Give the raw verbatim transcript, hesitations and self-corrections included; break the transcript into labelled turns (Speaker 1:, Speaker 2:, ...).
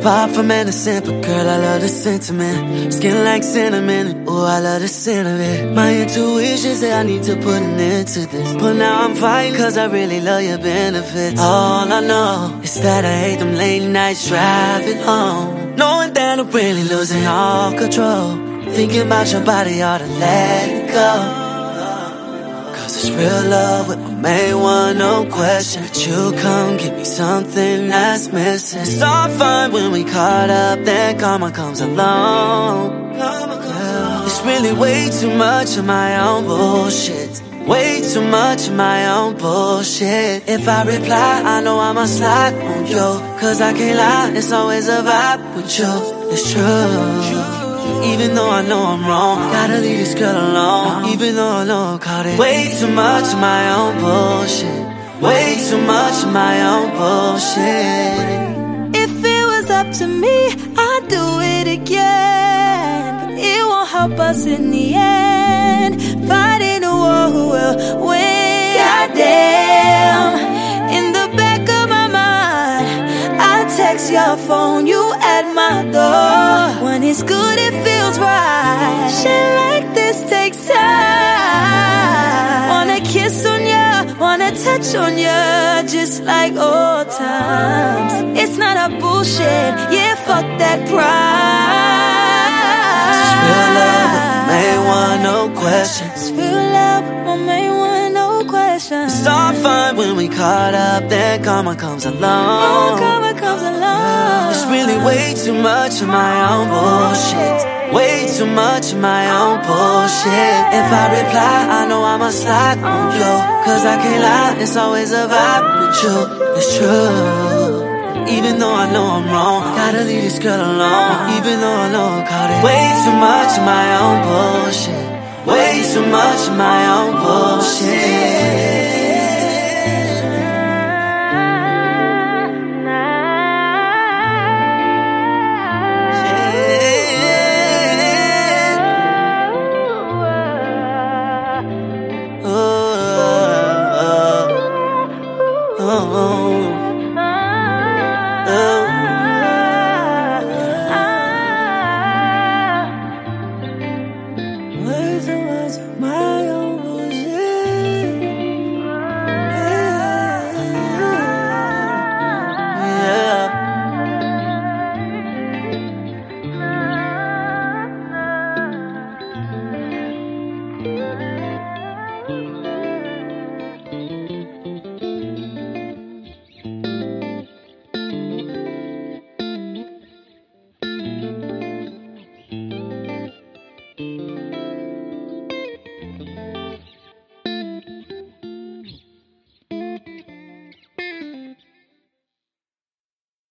Speaker 1: Far from innocent, but girl, I love the sentiment. Skin like cinnamon, ooh, I love the scent of it. My intuition say I need to put an end to this, but now I'm fighting cause I really love your benefits. All I know is that I hate them late nights driving home, knowing that I'm really losing all control. Thinking about your body, ought to let it go. It's real love with my main one, no question. But you come give me something that's missing. It's all fun when we caught up, then karma comes along. Yeah. It's really way too much of my own bullshit. Way too much of my own bullshit. If I reply, I know I must slide on you, cause I can't lie, it's always a vibe with you. It's true. Even though I know I'm wrong, gotta leave this girl alone. Even though I know I'm caught in way too much of my own bullshit. Way too much of my own bullshit.
Speaker 2: If it was up to me, I'd do it again, but it won't help us in the end. Fighting a war who will win. Goddamn, in the back of my mind, I text your phone, you at my door. When it's good, it feels right. Shit like this takes time. Wanna kiss on ya, wanna touch on ya, just like old times. It's not a bullshit, yeah, fuck that pride.
Speaker 1: It's real love with my main one, no questions.
Speaker 2: It's real love with my main one, no questions.
Speaker 1: It's all fun when we caught up, then karma comes along.
Speaker 2: Oh, karma comes along.
Speaker 1: It's really way too much of my own bullshit. Way too much of my own bullshit. If I reply, I know I must slide on you, cause I can't lie, it's always a vibe with you. It's true. Even though I know I'm wrong, gotta leave this girl alone. Even though I know I'm caught in way too much of my own bullshit. Way too much of my own bullshit.